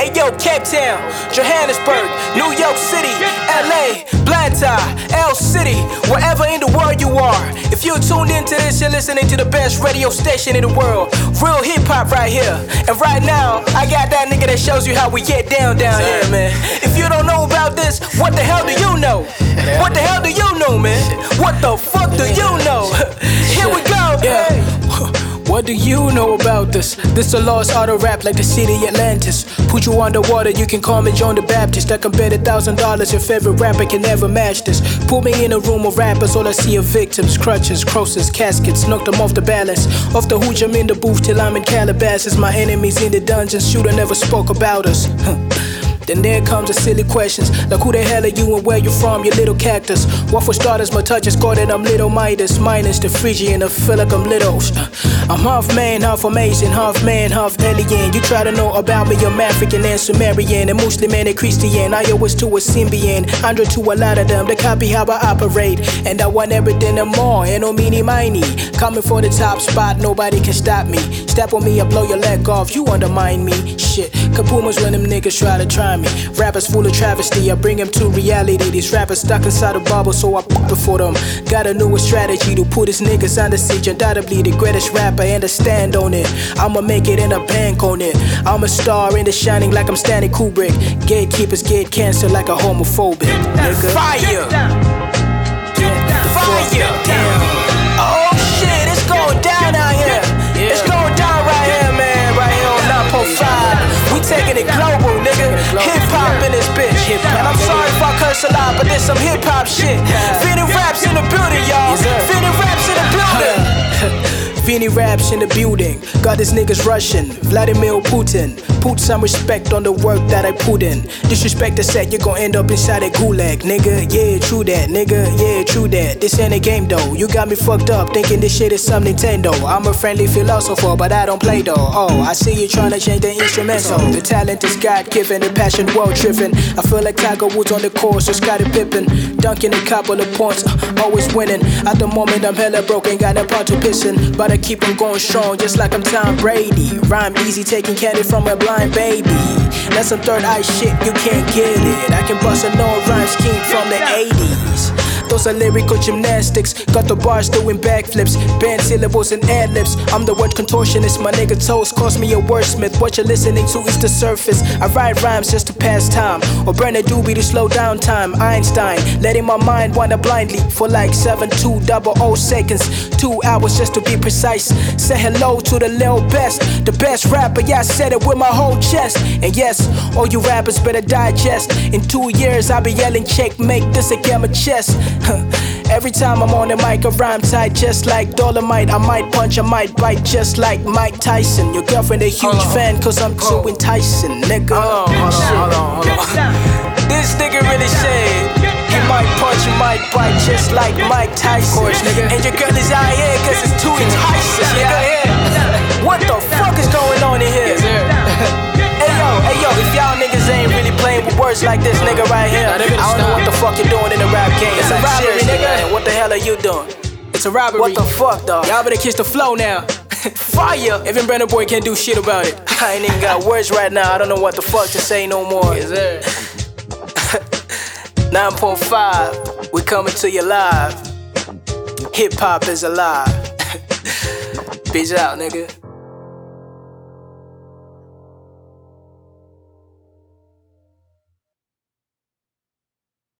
Hey yo, Cape Town, Johannesburg, New York City, LA, Blantyre, L City, wherever in the world you are. If you're tuned into this, you're listening to the best radio station in the world. Real hip hop right here. And right now, I got that nigga that shows you how we get down here, man. If you don't know about this, what the hell do you know? What the hell do you know, man? What the fuck do you know? Here we go. Yeah. What do you know about this? This a lost art of rap like the city Atlantis. Put you underwater, you can call me John the Baptist. I can bet $1,000 your favorite rapper can never match this. Put me in a room of rappers, all I see are victims, crutches, crosses, caskets. Knock them off the balance. Off the hooch, I'm in the booth till I'm in Calabasas. My enemies in the dungeons, shooter never spoke about us. Then there comes the silly questions, like who the hell are you and where you from, you little cactus. What for starters, my touch is called that I'm little Midas, minus the Phrygian, I feel like I'm little. I'm half man, half amazing, half man, half alien. You try to know about me, I'm African and Sumerian, and Muslim and a Christian. I always to a Symbian, Andrew to a lot of them, they copy how I operate. And I want everything and more, ain't no meeny miny. Coming for the top spot, nobody can stop me. Step on me, I blow your leg off, you undermine me. Shit, kapumas when them niggas try to try me. Rappers full of travesty, I bring them to reality. These rappers stuck inside a bubble, so I pop it for them. Got a newer strategy to put these niggas on the siege. Undoubtedly the greatest rapper and I stand on it. I'ma make it and I bank on it. I'm a star in the shining like I'm Stanley Kubrick. Gatekeepers get cancer like a homophobic. Nigga. Fire! Fire! Oh shit, it's going down out here. It's going down right here, man. Right here on 9.5. We taking it global, nigga. Hip hop in this bitch. And I'm sorry if I curse a lot, but there's some hip hop shit. Vinny Raps in the building, y'all. Vinny Raps in the building. Vinny Raps in the building. Got these niggas Russian. Vladimir Putin. Put some respect on the work that I put in. Disrespect the set, you gon' end up inside a gulag, nigga. Yeah, true that, nigga. Yeah, true that. This ain't a game though. You got me fucked up thinking this shit is some Nintendo. I'm a friendly philosopher, but I don't play though. Oh, I see you tryna change the instrumental. The talent is God-given, the passion world-driven. I feel like Tiger Woods on the course, so Scottie Pippen. Dunking a couple of points, always winning. At the moment I'm hella broken, got no part to pissing. But I keep on going strong, just like I'm Tom Brady. Rhyme easy, taking candy from a blind baby. That's some third eye shit, you can't get it. I can bust a no rhyme scheme from the 80s. Those are lyrical gymnastics. Got the bars doing backflips, band syllables and ad-libs. I'm the word contortionist, my nigga toes cost me a wordsmith. What you're listening to is the surface. I write rhymes just to pass time, or burn a doobie to slow down time. Einstein, letting my mind wander blindly for like 7200 seconds. 2 hours just to be precise. Say hello to the little best, the best rapper, yeah I said it with my whole chest. And yes, all you rappers better digest. In 2 years I'll be yelling checkmate, this again my chest. Every time I'm on the mic, I rhyme tight just like Dolomite. I might punch, I might bite just like Mike Tyson. Your girlfriend a huge fan cause I'm too enticing, nigga. Hold on. This nigga really said he might punch, he might bite just like Mike Tyson. Course, nigga. And your girl is out here cause it's too enticing, nigga. What the fuck is going on in here? Hey yo, if y'all niggas ain't really playing with words like this nigga right here, I don't know what the fuck you're doing in the rap game. It's a robbery, nigga. What the hell are you doing? It's a robbery. What the fuck, dog? Y'all better kiss the flow now. Fire! Even Brandon Boy can't do shit about it. I ain't even got words right now. I don't know what the fuck to say no more. Yes, sir. 9.5, we coming to you live. Hip hop is alive. Peace out, nigga.